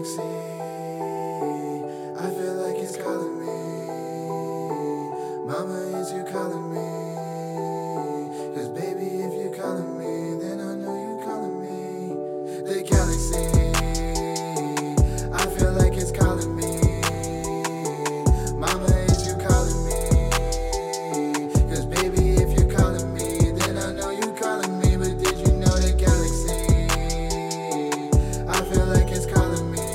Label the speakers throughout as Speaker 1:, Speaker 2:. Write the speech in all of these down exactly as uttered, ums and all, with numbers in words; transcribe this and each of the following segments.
Speaker 1: galaxy, I feel like it's calling me. Mama, is you calling me? Cause baby, if you're calling me, then I know you're calling me. The galaxy, I feel like it's calling me. Mama, is you calling me? Cause baby, if you're calling me, then I know you're calling me. But did you know the galaxy, I feel like it's calling me.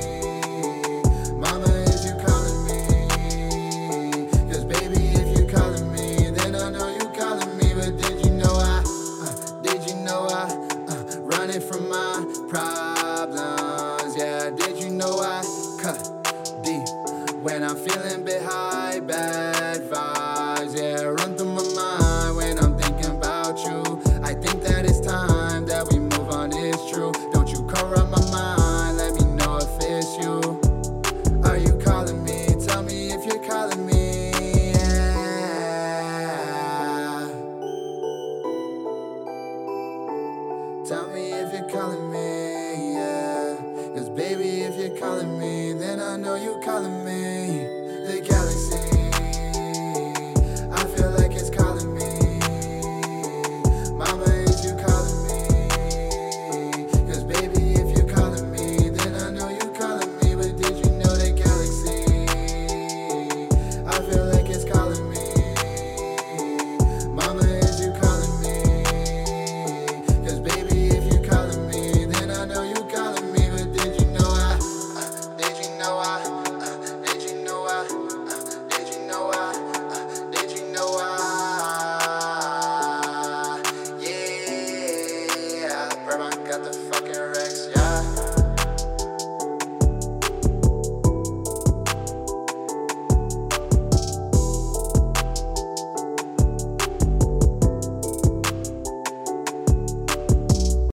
Speaker 1: Mama, is you calling me? Cause baby, if you're calling me, then I know you're calling me. But did you know I, uh, did you know I, uh, running from my problems? Yeah, did you know I cut deep when I'm feeling bit high, bad vibes? Yeah, run through my mind when I'm thinking about you. I think that it's time that we move on, it's true. Don't you corrupt my mind, let me know if it's you. Are you calling me? Tell me if you're calling me. Yeah. Tell me if you're calling me, yeah. Cause baby, if you're calling me, then I know you're calling me. They got